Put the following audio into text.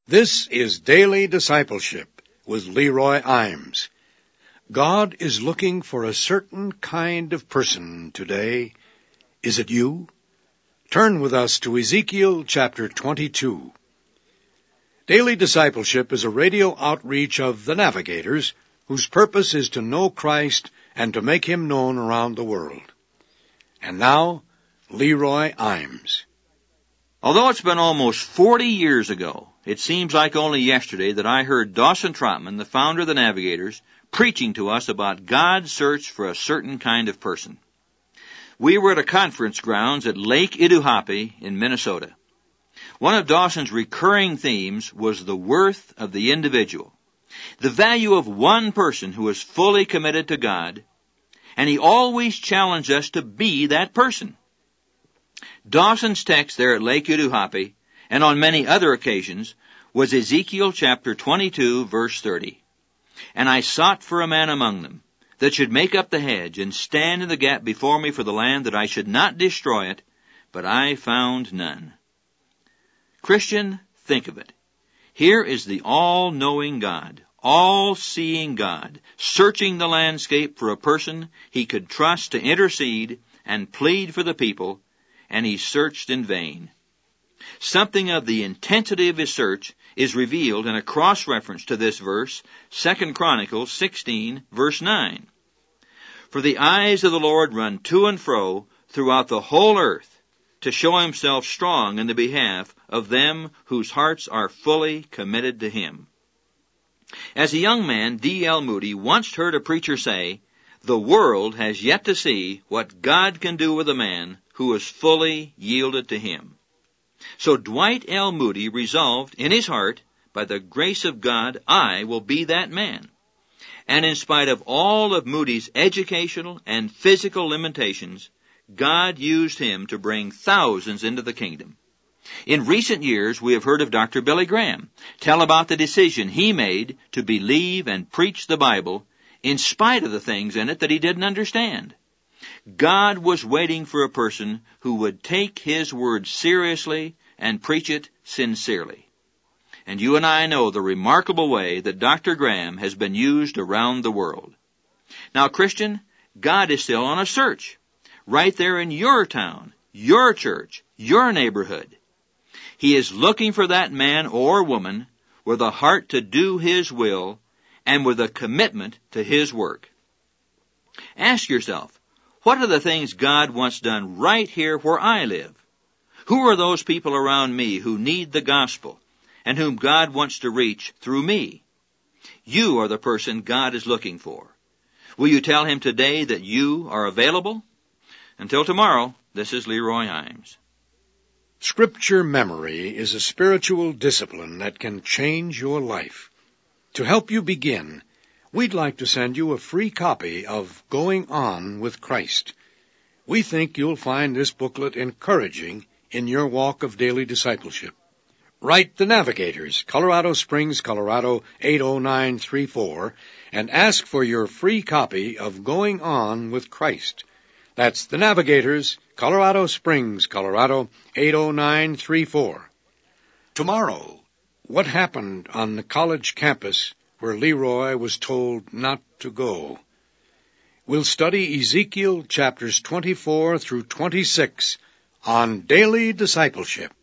This is Daily Discipleship with Leroy Imes. God is looking for a certain kind of person today. Is it you? Turn with us to Ezekiel chapter 22. Daily Discipleship is a radio outreach of the Navigators, whose purpose is to know Christ and to make Him known around the world. And now, Leroy Imes. Although it's been almost 40 years ago, it seems like only yesterday that I heard Dawson Trotman, the founder of the Navigators, preaching to us about God's search for a certain kind of person. We were at a conference grounds at Lake Iduhape in Minnesota. One of Dawson's recurring themes was the worth of the individual, the value of one person who is fully committed to God, and he always challenged us to be that person. Dawson's text there at Lake Iduhape, and on many other occasions, was Ezekiel chapter 22, verse 30. And I sought for a man among them, that should make up the hedge, and stand in the gap before me for the land, that I should not destroy it, but I found none. Christian, think of it. Here is the all-knowing God, all-seeing God, searching the landscape for a person He could trust to intercede and plead for the people, and He searched in vain. Something of the intensity of His search is revealed in a cross-reference to this verse, 2 Chronicles 16, verse 9. For the eyes of the Lord run to and fro throughout the whole earth, to show Himself strong in the behalf of them whose hearts are fully committed to Him. As a young man, D.L. Moody once heard a preacher say, "The world has yet to see what God can do with a man who is fully yielded to Him." So Dwight L. Moody resolved in his heart, by the grace of God, I will be that man. And in spite of all of Moody's educational and physical limitations, God used him to bring thousands into the kingdom. In recent years, we have heard of Dr. Billy Graham tell about the decision he made to believe and preach the Bible in spite of the things in it that he didn't understand. God was waiting for a person who would take His word seriously and preach it sincerely. And you and I know the remarkable way that Dr. Graham has been used around the world. Now, Christian, God is still on a search, right there in your town, your church, your neighborhood. He is looking for that man or woman with a heart to do His will and with a commitment to His work. Ask yourself, what are the things God wants done right here where I live? Who are those people around me who need the gospel and whom God wants to reach through me? You are the person God is looking for. Will you tell Him today that you are available? Until tomorrow, this is Leroy Imes. Scripture memory is a spiritual discipline that can change your life. To help you begin, we'd like to send you a free copy of Going On with Christ. We think you'll find this booklet encouraging in your walk of daily discipleship. Write the Navigators, Colorado Springs, Colorado 80934, and ask for your free copy of Going On with Christ. That's the Navigators, Colorado Springs, Colorado 80934. Tomorrow, what happened on the college campus where Leroy was told not to go? We'll study Ezekiel chapters 24 through 26 on Daily Discipleship.